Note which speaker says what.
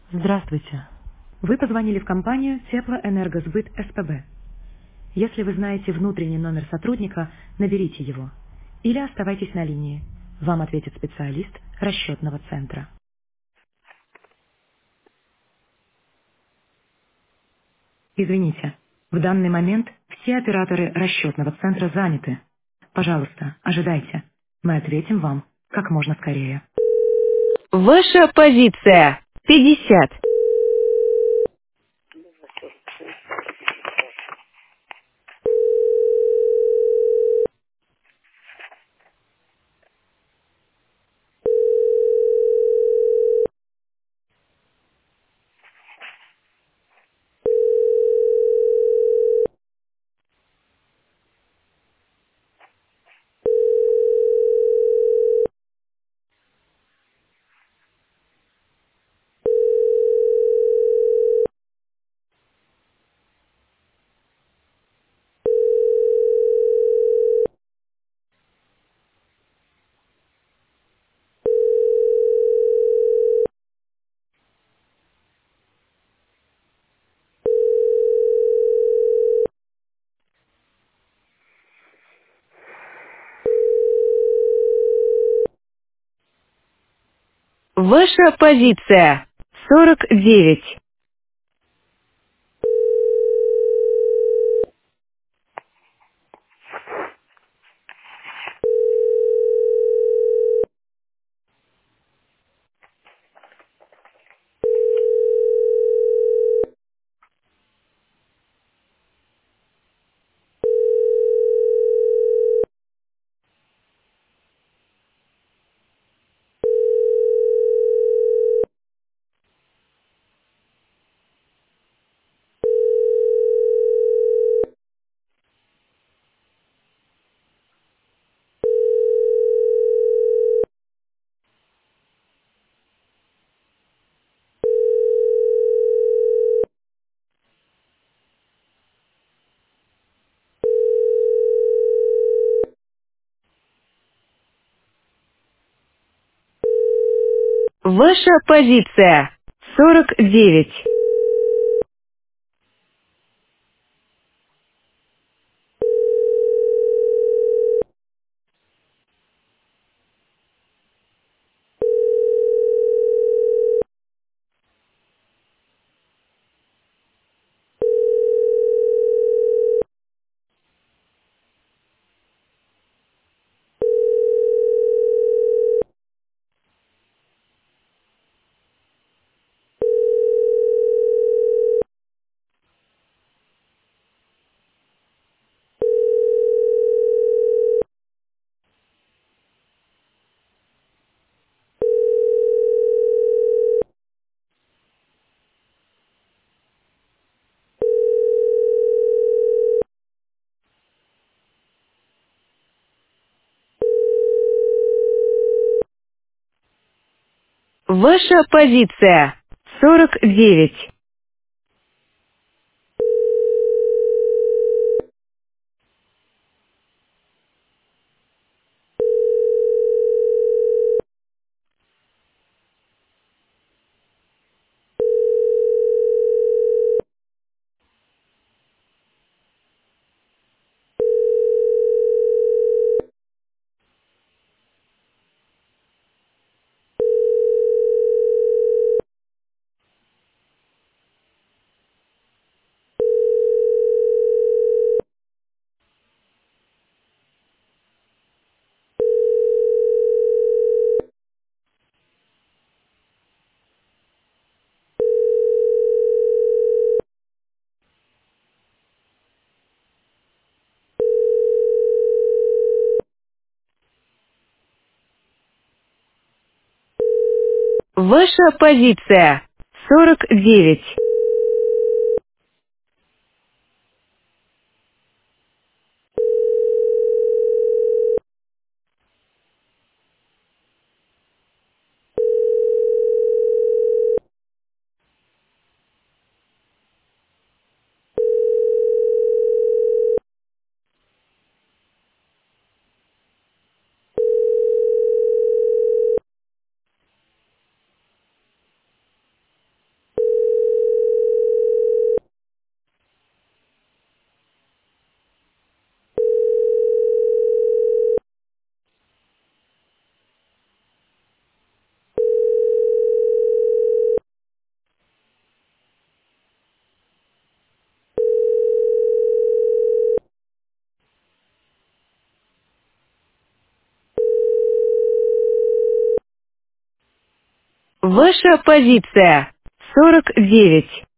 Speaker 1: Здравствуйте. Вы позвонили в компанию Теплоэнергосбыт СПБ. Если вы знаете внутренний номер сотрудника, наберите его. Или оставайтесь на линии. Вам ответит специалист расчетного центра. Извините, в данный момент все операторы расчетного центра заняты. Пожалуйста, ожидайте. Мы ответим вам как можно скорее. Ваша позиция 50. Ваша позиция 49. Ваша позиция 49. Ваша позиция 49. Ваша позиция 49. Ваша позиция 49.